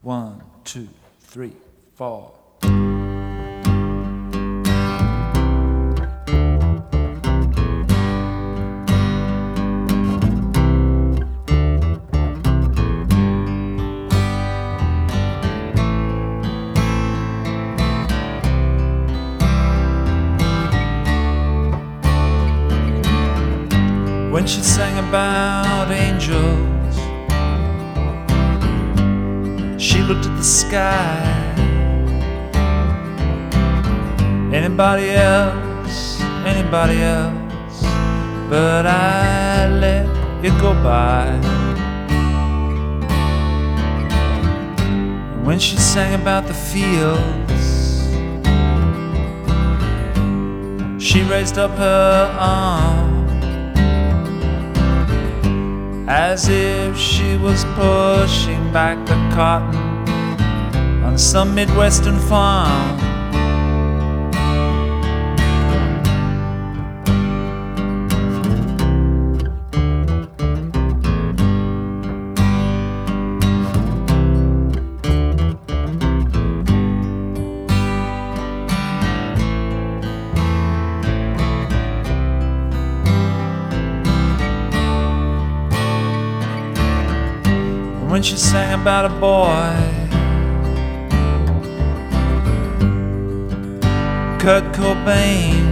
1, 2, 3, 4. When she sang about angels, she looked at the sky. Anybody else, but I let it go by. When she sang about the fields, she raised up her arm as if she was pushing back the cotton on some Midwestern farm. When she sang about a boy, Kurt Cobain,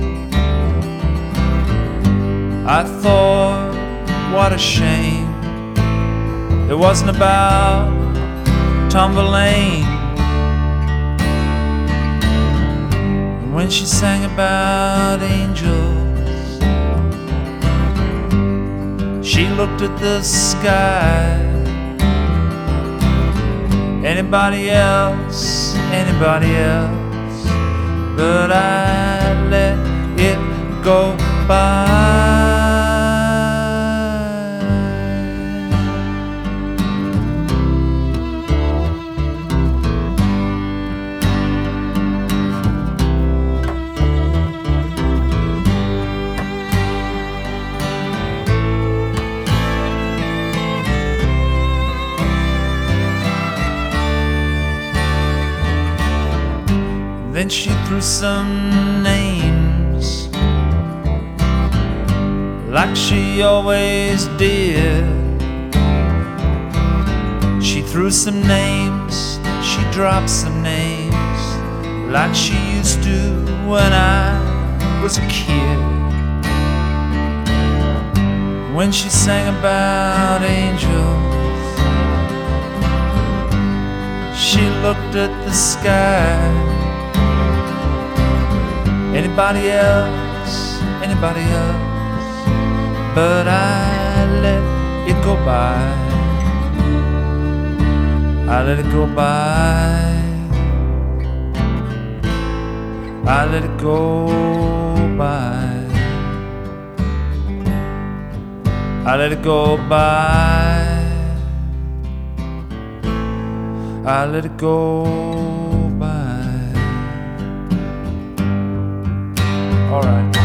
I thought, what a shame it wasn't about Tom Verlaine. When she sang about angels, she looked at the sky. Anybody else, but I let it go by. Then she threw some names, like she always did. She threw some names, she dropped some names, like she used to when I was a kid. When she sang about angels, she looked at the sky. Anybody else, but I let it go by. I let it go by. I let it go by. I let it go by. I let it go by. All right.